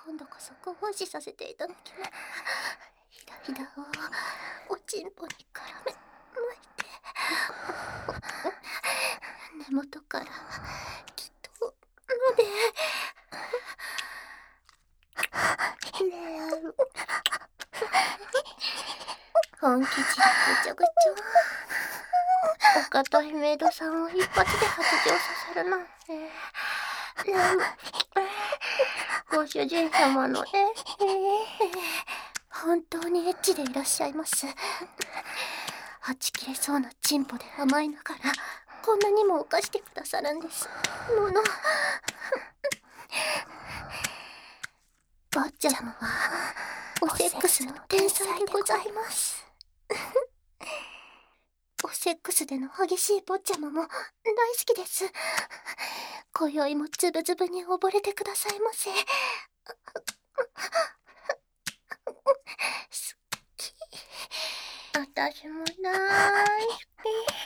今度こそご奉仕させていただきます。ひだひだをおちんぽに絡め巻いて、根元からきっとまで。本気汁ぐちょぐちょ。お堅いメイドさんを一発で発情させるなんて。ご主人様の本当にエッチでいらっしゃいます。はち切れそうなチンポで甘えながらこんなにも犯してくださるんですもの。坊ちゃまはおセックスの天才でございます。おセックスでの激しい坊ちゃまも大好きです。今宵もつぶつぶに溺れてくださいませ。好き。私も大好き。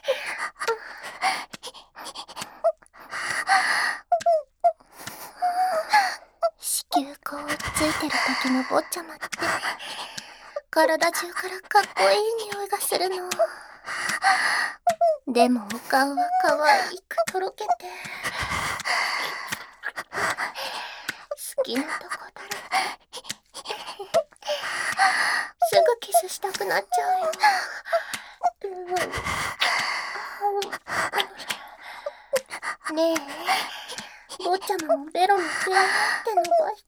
子宮口をついてる時の坊ちゃまって体中からかっこいい匂いがするの。でもお顔は可愛くとろけて好きなとこだらけ。すぐキスしたくなっちゃうよ。ねえ、坊ちゃまもベロにピーって伸ばして。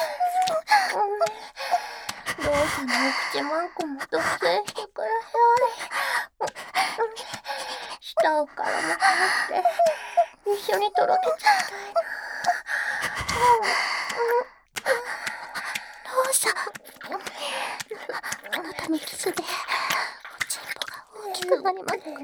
どうせのお口まんこも独占してください。舌をからも入って一緒にとろけちゃいたいな。ローサ、あなたのキスでおちんぽが大きくなりますから。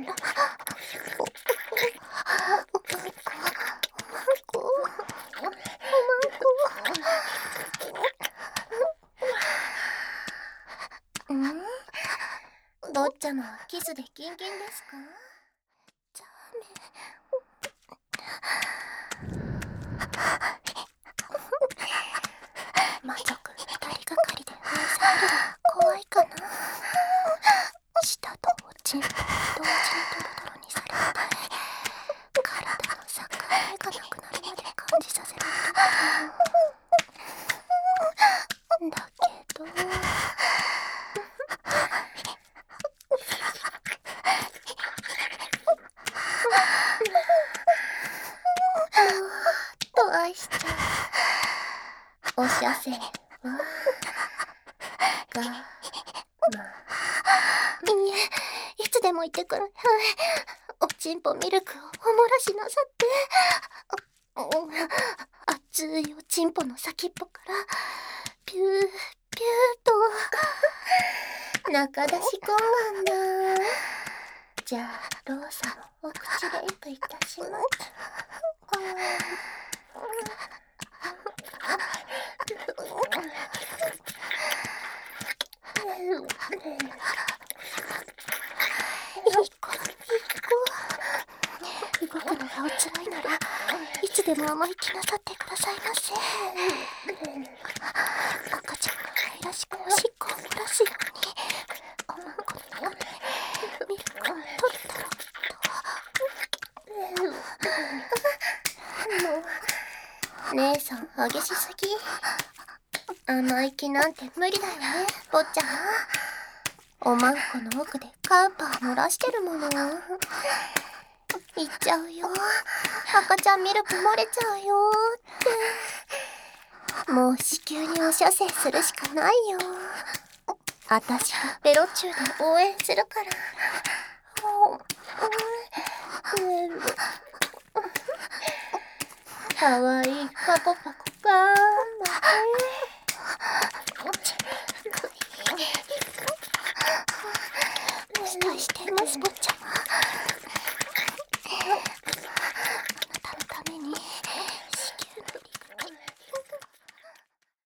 坊ちゃまはキスでキンキンですか？ダメ。魔族2人がかりで封されるのは怖いかな。舌とおちんぽを同時にドロドロにされて体の境目がなくなるまで感じさせられるの。だけどと愛しちゃう。おしゃせはがまいえ、いつでも言ってくる。おちんぽミルクをおもらしなさって。熱いおちんぽの先っぽからピューピューと中出し懇願だ。じゃあローサもお口レイプいたします。動くのがおつらいならいつでも甘い気なさってくださいませ。赤ちゃんが愛らしくおしっこを漏らすようにおまんこの中でミルクを取ったろと。姉さん激しすぎ。甘い気なんて無理だよね、坊ちゃん。おまんこの奥でカウパー漏らしてるもの。いっちゃうよ。赤ちゃんミルク漏れちゃうよって。もう子宮にお射精するしかないよ。あたしがベロチューで応援するから。かわいいパコパコがーんだね。期待しています、坊ちゃん。